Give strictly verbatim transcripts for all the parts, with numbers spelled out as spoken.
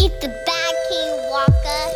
Eat the bag, King Walker.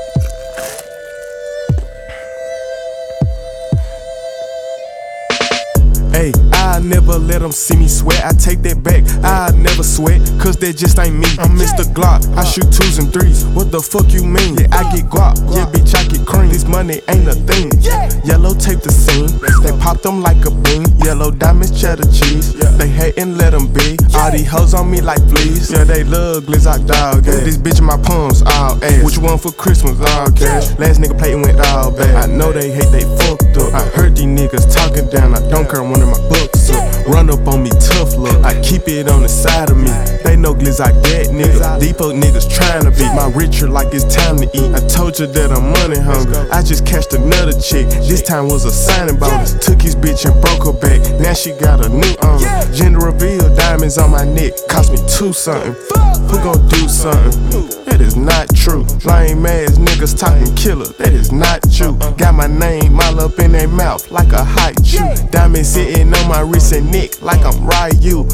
Hey, I never let them see me sweat. I take that back, I never sweat, cause that just ain't me. I'm Mister Glock, I shoot twos and threes. What the fuck you mean? Yeah, I get guap, yeah, bitch, I get cream. This money ain't a thing. Yellow tape the scene, they pop them like a bean. Yellow diamonds, cheddar cheese. They hatin', let them be. All these hoes on me like fleas. Yeah, they love Glizzock dog. Yeah. This bitch in my palms, all ass. What you want for Christmas? All cash. Last nigga platin' went all bad. I know they hate, they fucked up. I heard these niggas talking down. I don't care one of my books up. Run up on me, tough look. I keep it on the side of me. They know Glizzock that nigga. Depot niggas trying to be my richer like it's time to eat. I told you that I'm money hungry. I just cashed another chick. This time was a signing bonus. Took his bitch and broke her back. Now she got a new owner. Gender reveal, diamonds on my neck. Cost me two something. Who gon' do something? That is not true. Lame ass niggas talking killer. That is not you. Got my name all up in their mouth like a hot Jew. Diamonds sitting on my wrist and neck like I'm Ryu.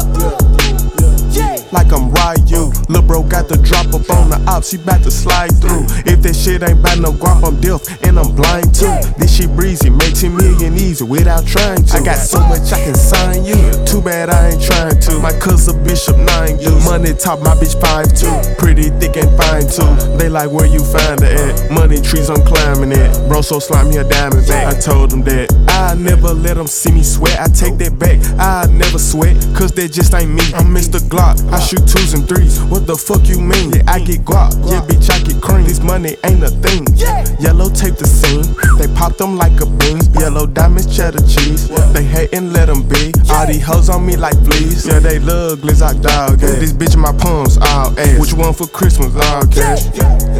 Like I'm Ryu. Lil' bro got the drop up on the ops, he bout to slide through. If that shit ain't bout no guap, I'm deaf and I'm blind too. This shit breezy, make ten million easy without trying to. I got so much I can sign you. Too bad I ain't trying to. My cousin Bishop nine you. Money top, my bitch five two. Pretty thick and fine too. They like where you find her at. Money trees I'm climbing at. Bro so slimy a diamond back. I told them that I never let them see me sweat. I take that back, I never sweat, cause that just ain't me. I'm Mister Glock, I shoot twos and threes. What the fuck you mean? Yeah, I get guap, yeah, bitch, I get cream. This money ain't a thing. Yellow tape the scene, they pop them like a bean. Yellow diamonds, cheddar cheese. They hatin', let them be. All these hoes on me like fleas. Yeah, they love Glizzock dog. Yeah. This bitch in my palms, all ass. What you want for Christmas? All cash.